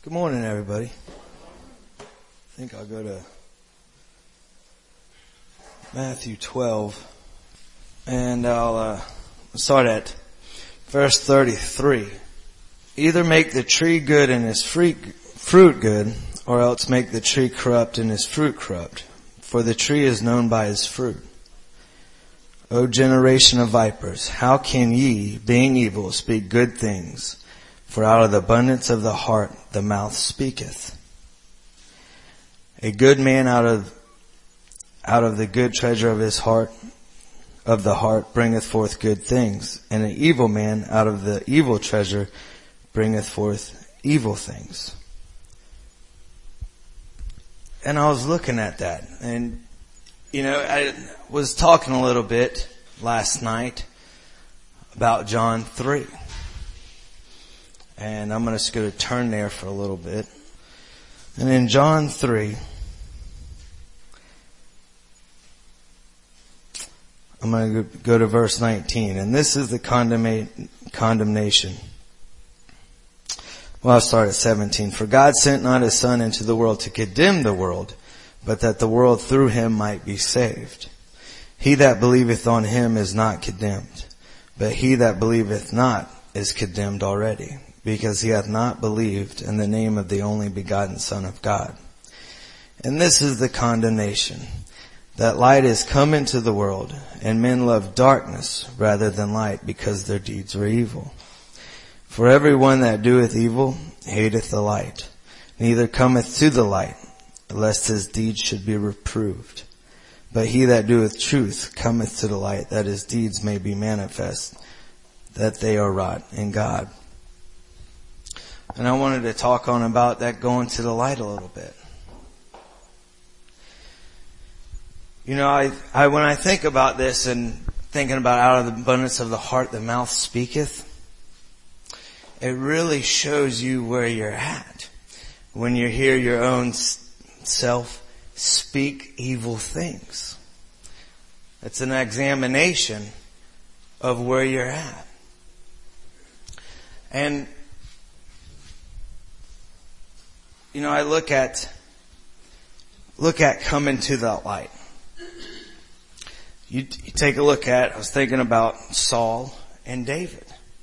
Good morning, everybody. I think I'll go to Matthew 12, and I'll start at verse 33. Either make the tree good and his fruit good, or else make the tree corrupt and his fruit corrupt. For the tree is known by his fruit. O generation of vipers, how can ye, being evil, speak good things? For out of the abundance of the heart the mouth speaketh. A good man out of the good treasure of his heart, of the heart, bringeth forth good things, and an evil man out of the evil treasure bringeth forth evil things. And I was looking at that, and I was talking a little bit last night about John 3. And I'm just going to turn there for a little bit. And in John 3, I'm going to go to verse 19. And this is the condemnation. Well, I'll start at 17. For God sent not his Son into the world to condemn the world, but that the world through him might be saved. He that believeth on him is not condemned, but he that believeth not is condemned already, because he hath not believed in the name of the only begotten Son of God. And this is the condemnation, that light is come into the world, and men love darkness rather than light, because their deeds were evil. For every one that doeth evil hateth the light, neither cometh to the light, lest his deeds should be reproved. But he that doeth truth cometh to the light, that his deeds may be manifest, that they are wrought in God. And I wanted to talk on about that going to the light a little bit. When I think about this and thinking about out of the abundance of the heart the mouth speaketh, it really shows you where you're at when you hear your own self speak evil things. It's an examination of where you're at. And I look at coming to that light. You take a look at, I was thinking about Saul and David.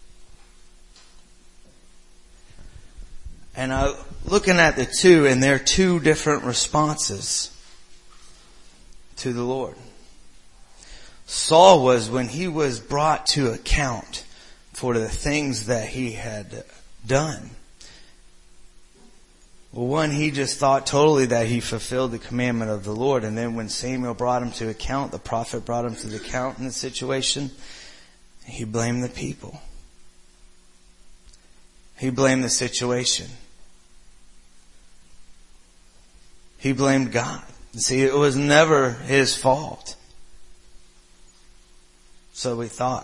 And looking at the two, and they're two different responses to the Lord. Saul was when he was brought to account for the things that he had done. Well, one, he just thought totally that he fulfilled the commandment of the Lord. And then when Samuel brought him to account, the prophet brought him to the account in the situation, he blamed the people. He blamed the situation. He blamed God. See, it was never his fault. So we thought.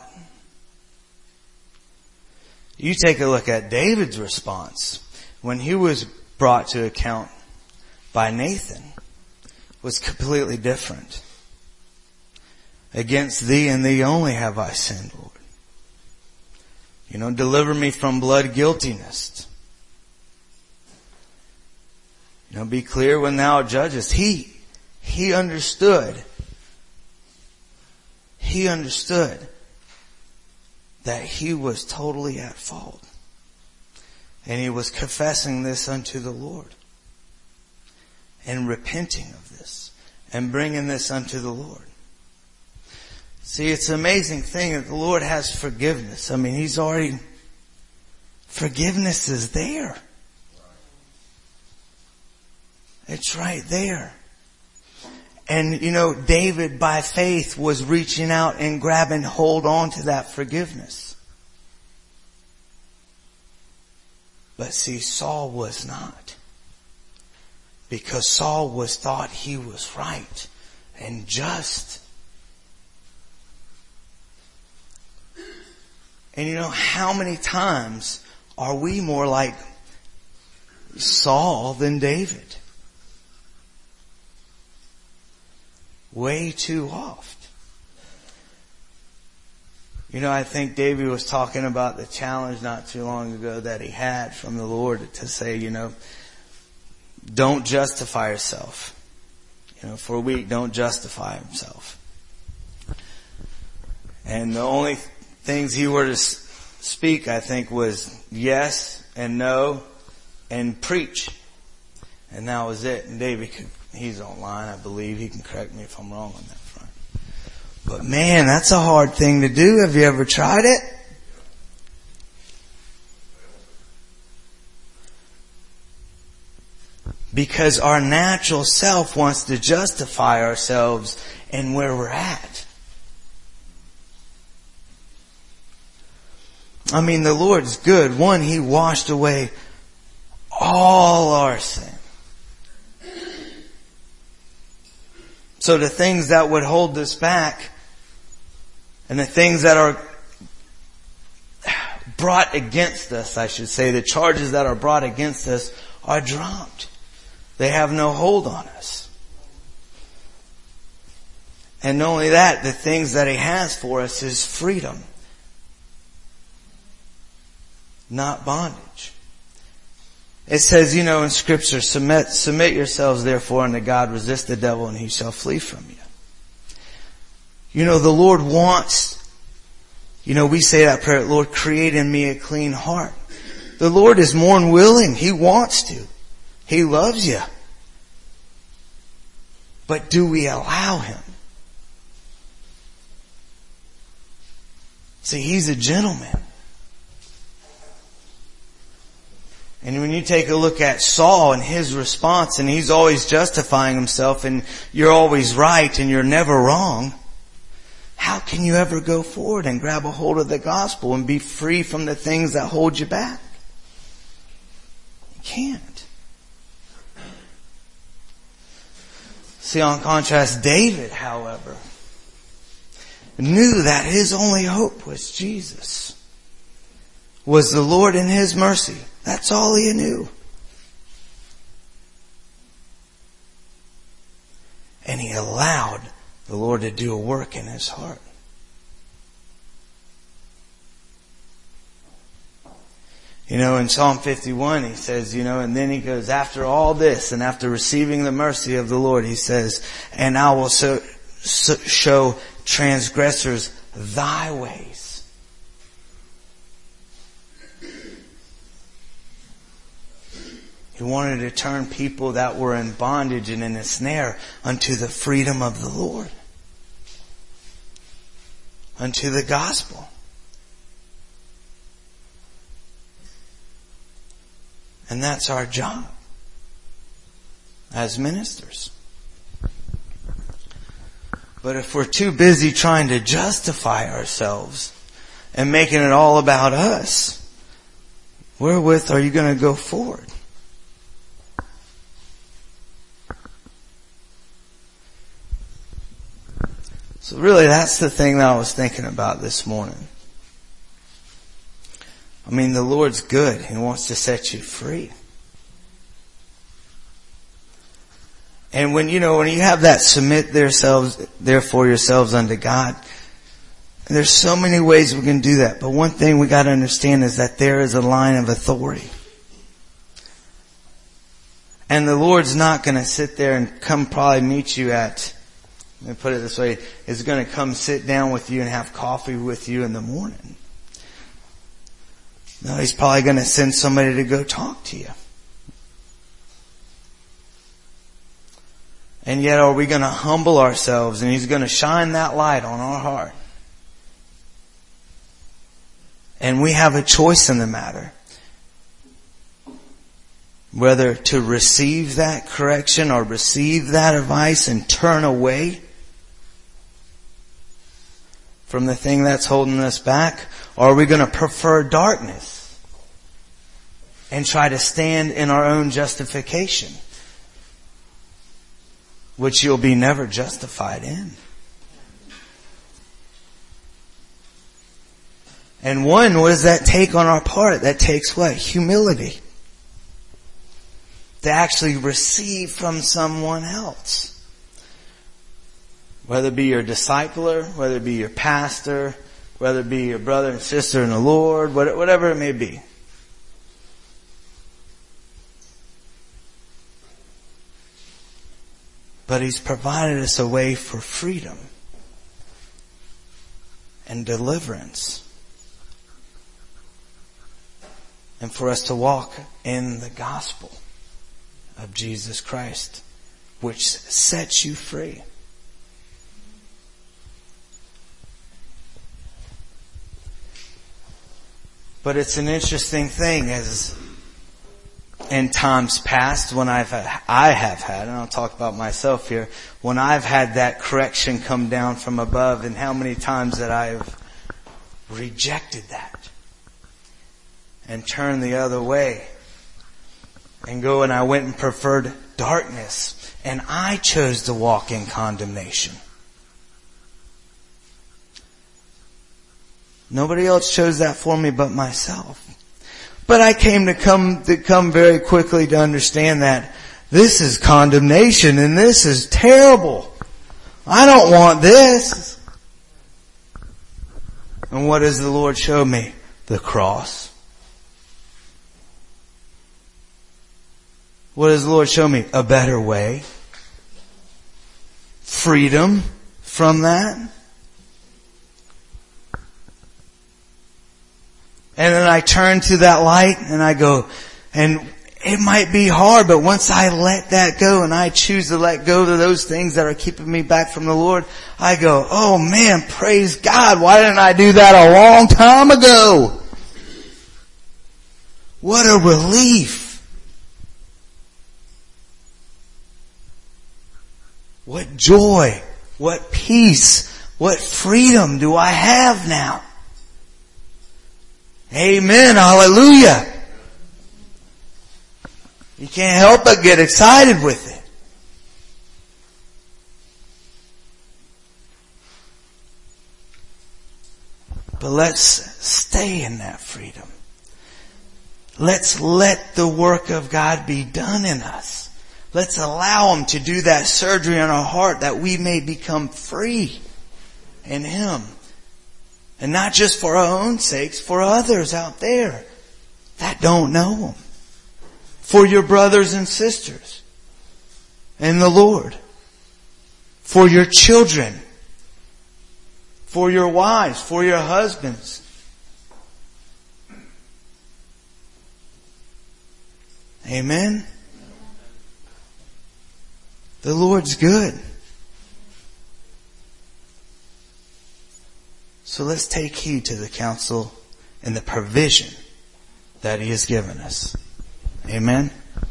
You take a look at David's response when he was brought to account by Nathan was completely different. Against thee and thee only have I sinned, Lord. Deliver me from blood guiltiness. Be clear when thou judgest. He understood. He understood that he was totally at fault. And he was confessing this unto the Lord. And repenting of this. And bringing this unto the Lord. See, it's an amazing thing that the Lord has forgiveness. Forgiveness is there. It's right there. And David by faith was reaching out and grabbing hold on to that forgiveness. But see, Saul was not. Because Saul thought he was right and just. And how many times are we more like Saul than David? Way too oft. I think David was talking about the challenge not too long ago that he had from the Lord to say, don't justify yourself. For a week, don't justify himself. And the only things he were to speak, I think, was yes and no and preach. And that was it. And David, he's online, I believe. He can correct me if I'm wrong on that front. But man, that's a hard thing to do. Have you ever tried it? Because our natural self wants to justify ourselves and where we're at. The Lord's good. One, He washed away all our sin. So the things that would hold us back and the things that are brought against us, I should say, the charges that are brought against us are dropped. They have no hold on us. And not only that, the things that He has for us is freedom, not bondage. It says, in Scripture, submit yourselves therefore unto God, resist the devil and he shall flee from you. The Lord wants, we say that prayer, Lord, create in me a clean heart. The Lord is more than willing. He wants to. He loves you. But do we allow Him? See, He's a gentleman. And when you take a look at Saul and his response, and he's always justifying himself, and you're always right and you're never wrong, how can you ever go forward and grab a hold of the gospel and be free from the things that hold you back? You can't. See, on contrast, David, however, knew that his only hope was Jesus, was the Lord in His mercy. That's all he knew. And he allowed the Lord to do a work in his heart. In Psalm 51, he says, and then he goes, after all this and after receiving the mercy of the Lord, he says, and I will show transgressors thy ways. He wanted to turn people that were in bondage and in a snare unto the freedom of the Lord. Unto the gospel. And that's our job as ministers. But if we're too busy trying to justify ourselves and making it all about us, wherewith are you going to go forward? So really, that's the thing that I was thinking about this morning. The Lord's good. He wants to set you free. And when you have that submit therefore yourselves unto God, there's so many ways we can do that. But one thing we got to understand is that there is a line of authority. And the Lord's not going to sit there and come probably meet you at, let me put it this way, is going to come sit down with you and have coffee with you in the morning. No, He's probably going to send somebody to go talk to you. And yet are we going to humble ourselves and He's going to shine that light on our heart? And we have a choice in the matter. Whether to receive that correction or receive that advice and turn away from the thing that's holding us back, or are we going to prefer darkness and try to stand in our own justification, which you'll be never justified in? And what does that take on our part? That takes what? Humility. To actually receive from someone else. Whether it be your discipler, whether it be your pastor, whether it be a brother and sister in the Lord, whatever it may be. But He's provided us a way for freedom and deliverance, and for us to walk in the gospel of Jesus Christ, which sets you free. But it's an interesting thing, as in times past when I have had, and I'll talk about myself here, when I've had that correction come down from above, and how many times that I've rejected that and turned the other way and I went and preferred darkness, and I chose to walk in condemnation. Nobody else chose that for me but myself. But I came to come very quickly to understand that this is condemnation and this is terrible. I don't want this. And what does the Lord show me? The cross. What does the Lord show me? A better way. Freedom from that. And then I turn to that light and I go, and it might be hard, but once I let that go and I choose to let go of those things that are keeping me back from the Lord, I go, oh man, praise God, why didn't I do that a long time ago? What a relief. What joy, what peace, what freedom do I have now? Amen. Hallelujah. You can't help but get excited with it. But let's stay in that freedom. Let's let the work of God be done in us. Let's allow Him to do that surgery on our heart that we may become free in Him. And not just for our own sakes, for others out there that don't know Him. For your brothers and sisters in the Lord. For your children. For your wives. For your husbands. Amen. The Lord's good. So let's take heed to the counsel and the provision that He has given us. Amen.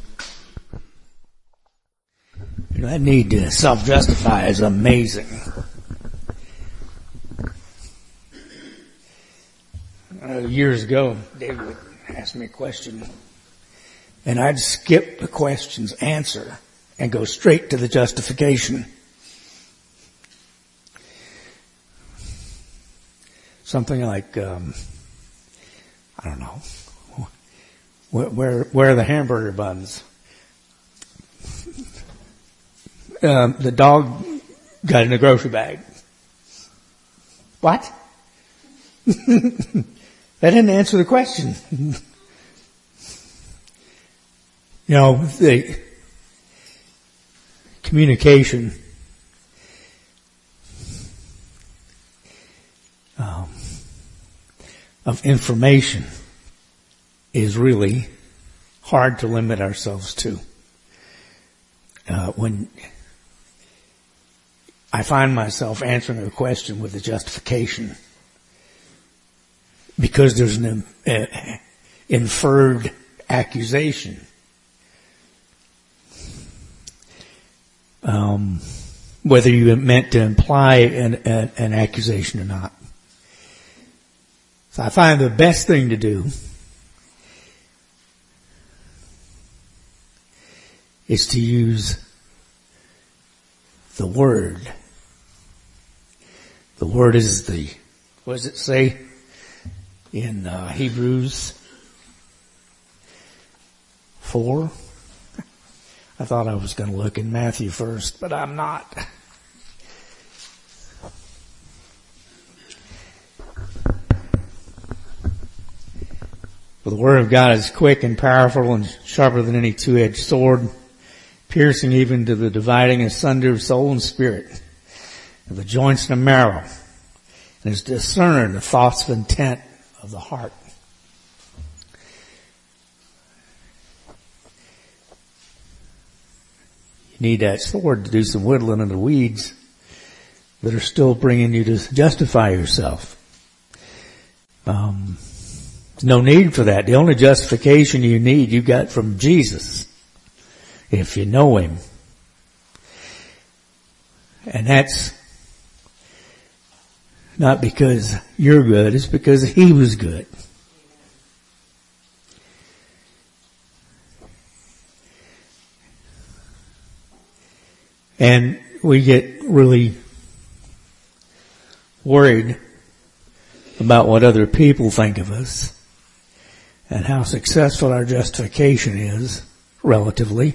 That need to self-justify is amazing. Years ago, David asked me a question, and I'd skip the question's answer and go straight to the justification. Something like, I don't know, where are the hamburger buns? The dog got in the grocery bag. What? That didn't answer the question. The communication of information is really hard to limit ourselves to. When I find myself answering a question with a justification because there's an inferred accusation. Whether you meant to imply an accusation or not. So I find the best thing to do is to use the Word. The Word is what does it say in Hebrews 4? I thought I was going to look in Matthew first, but I'm not. the word of God is quick and powerful and sharper than any two-edged sword, piercing even to the dividing asunder of soul and spirit, of the joints and the marrow, and is discerner of the thoughts of intent of the heart. You need that sword to do some whittling of the weeds that are still bringing you to justify yourself. No need for that. The only justification you need, you got from Jesus, if you know Him. And that's not because you're good, it's because He was good. And we get really worried about what other people think of us and how successful our justification is, relatively.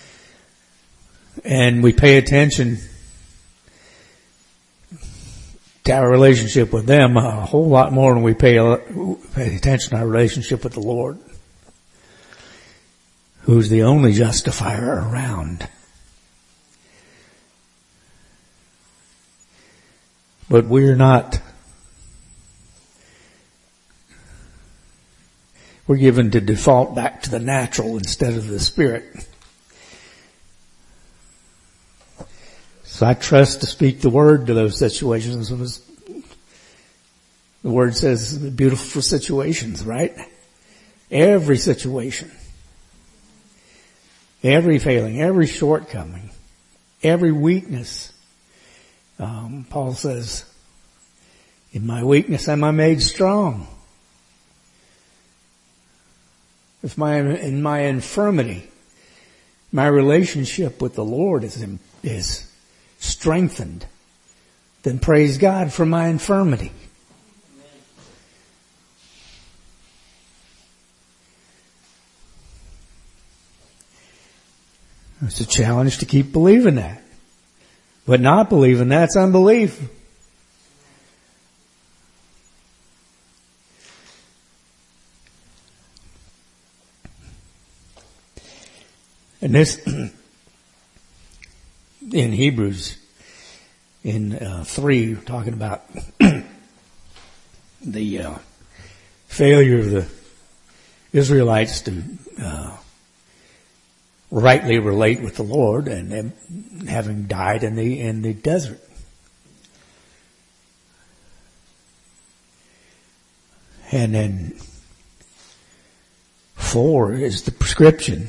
And we pay attention to our relationship with them a whole lot more than we pay attention to our relationship with the Lord, who's the only justifier around. But we're not. We're given to default back to the natural instead of the spirit. So I trust to speak the word to those situations. The word says beautiful for situations, right? Every situation. Every failing, every shortcoming, every weakness. Paul says, in my weakness am I made strong. In my infirmity, my relationship with the Lord is strengthened, then praise God for my infirmity. It's a challenge to keep believing that. But not believing that's unbelief. And this, in Hebrews, in 3, talking about the failure of the Israelites to rightly relate with the Lord, and them having died in the desert. And then 4 is the prescription.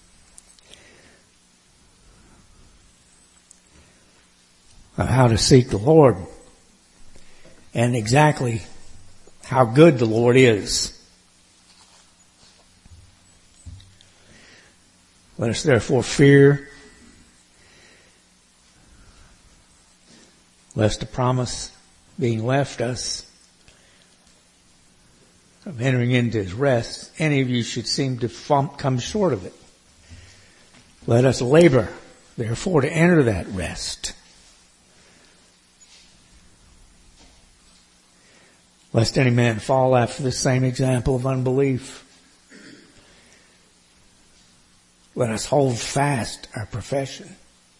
Of how to seek the Lord and exactly how good the Lord is. Let us therefore fear, lest the promise being left us of entering into His rest, any of you should seem to come short of it. Let us labor, therefore, to enter that rest. Lest any man fall after the same example of unbelief. Let us hold fast our profession.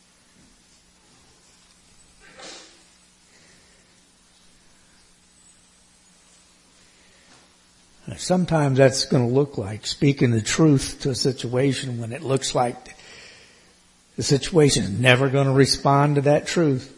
And sometimes that's going to look like speaking the truth to a situation when it looks like the situation is never going to respond to that truth.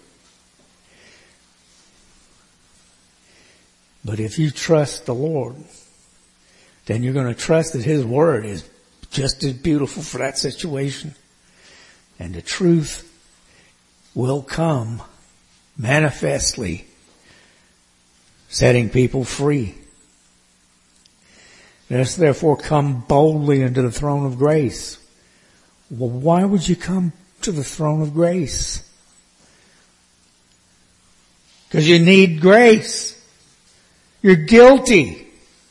But if you trust the Lord, then you're going to trust that His word is just as beautiful for that situation. And the truth will come manifestly, setting people free. Let us therefore come boldly into the throne of grace. Well, why would you come to the throne of grace? Because you need grace. You're guilty.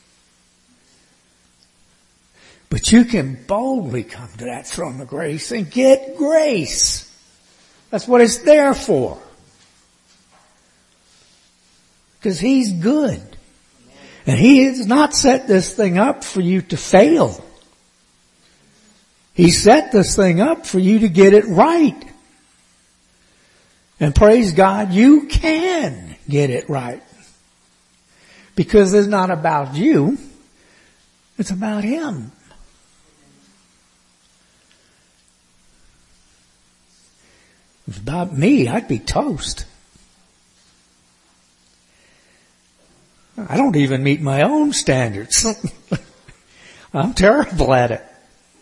But you can boldly come to that throne of grace and get grace. That's what it's there for. Because He's good. And He has not set this thing up for you to fail. He set this thing up for you to get it right. And praise God, you can get it right. Because it's not about you. It's about Him. If it's about me, I'd be toast. I don't even meet my own standards. I'm terrible at it.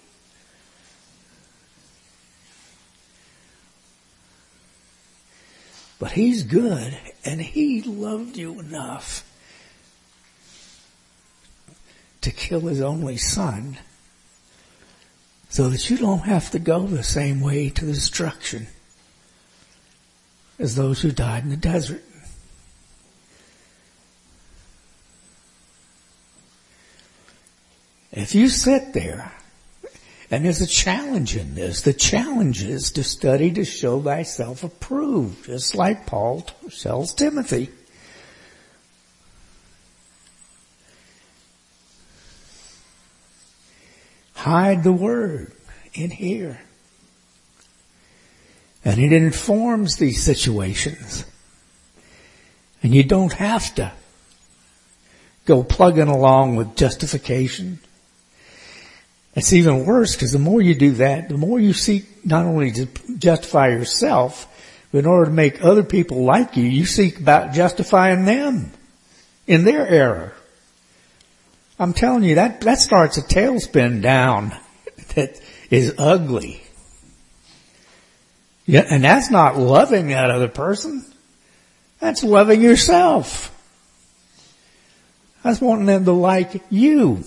But He's good, and He loved you enough to kill His only Son so that you don't have to go the same way to destruction as those who died in the desert. If you sit there, and there's a challenge in this. The challenge is to study to show thyself approved, just like Paul tells Timothy. Hide the word in here. And it informs these situations. And you don't have to go plugging along with justification. It's even worse because the more you do that, the more you seek not only to justify yourself, but in order to make other people like you, you seek about justifying them in their error. I'm telling you, that starts a tailspin down that is ugly. Yeah, and that's not loving that other person. That's loving yourself. That's wanting them to like you.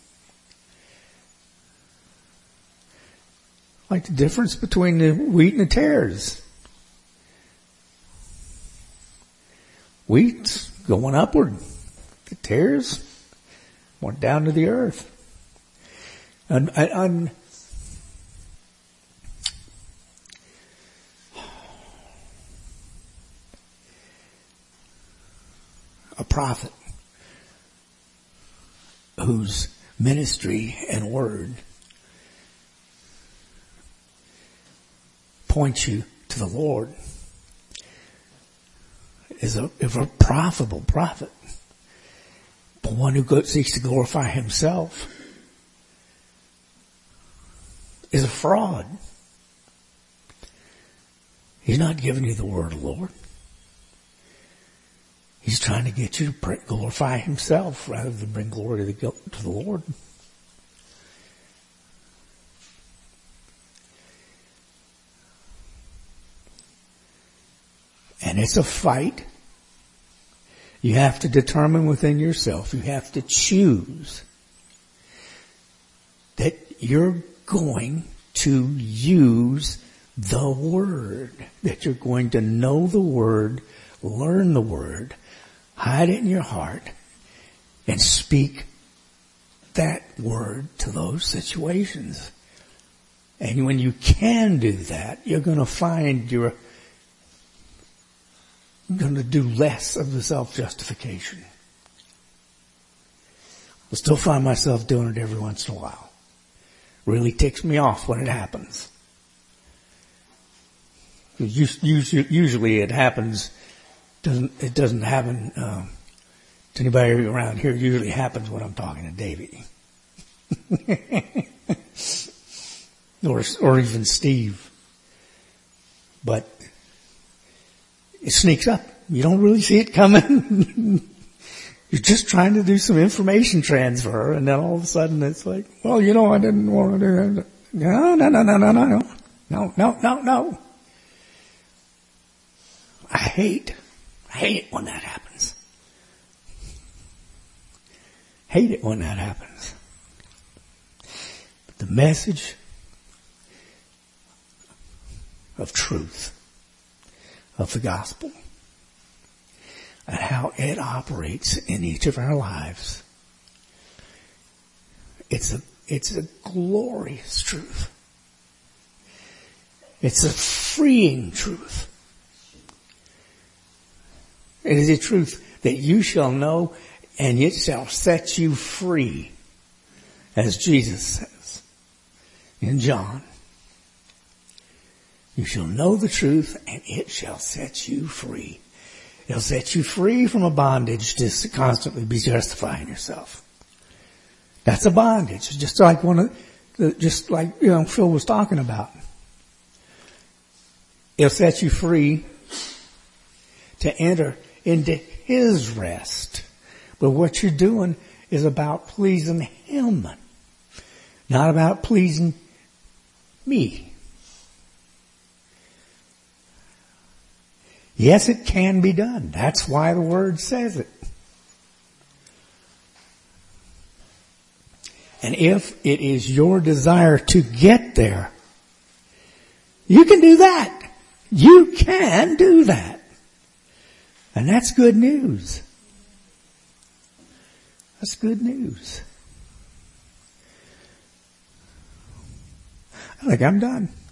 Like the difference between the wheat and the tares. Wheat's going upward. The tares went down to the earth. And a prophet whose ministry and word points you to the Lord is a profitable prophet. But one who seeks to glorify himself is a fraud. He's not giving you the word of the Lord. He's trying to get you to glorify himself rather than bring glory to the Lord. And it's a fight. You have to determine within yourself, you have to choose that you're going to use the Word, that you're going to know the Word, learn the Word, hide it in your heart, and speak that Word to those situations. And when you can do that, you're going to find you're going to do less of the self-justification. I still find myself doing it every once in a while. Really ticks me off when it happens. Usually it happens, it doesn't happen to anybody around here. It usually happens when I'm talking to Davey. or even Steve. But it sneaks up. You don't really see it coming. You're just trying to do some information transfer, and then all of a sudden it's like, well, I didn't want to do that. No. I hate it when that happens. Hate it when that happens. But the message of truth, of the gospel, and how it operates in each of our lives. It's a glorious truth. It's a freeing truth. It is a truth that you shall know and it shall set you free, as Jesus says in John. You shall know the truth, and it shall set you free. It'll set you free from a bondage to constantly be justifying yourself. That's a bondage, just like Phil was talking about. It'll set you free to enter into His rest. But what you're doing is about pleasing Him, not about pleasing me. Yes, it can be done. That's why the Word says it. And if it is your desire to get there, you can do that. You can do that. And that's good news. That's good news. I think I'm done.